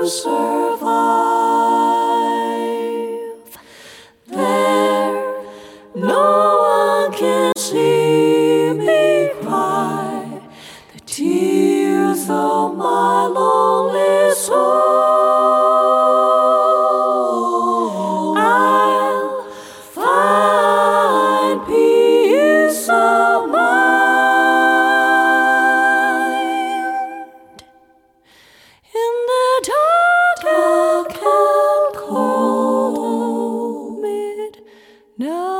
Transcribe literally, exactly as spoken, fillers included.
survive. There, no one can see me cry the tears of my lonely soul. I'll find peace of mind in the dark and cold midnight.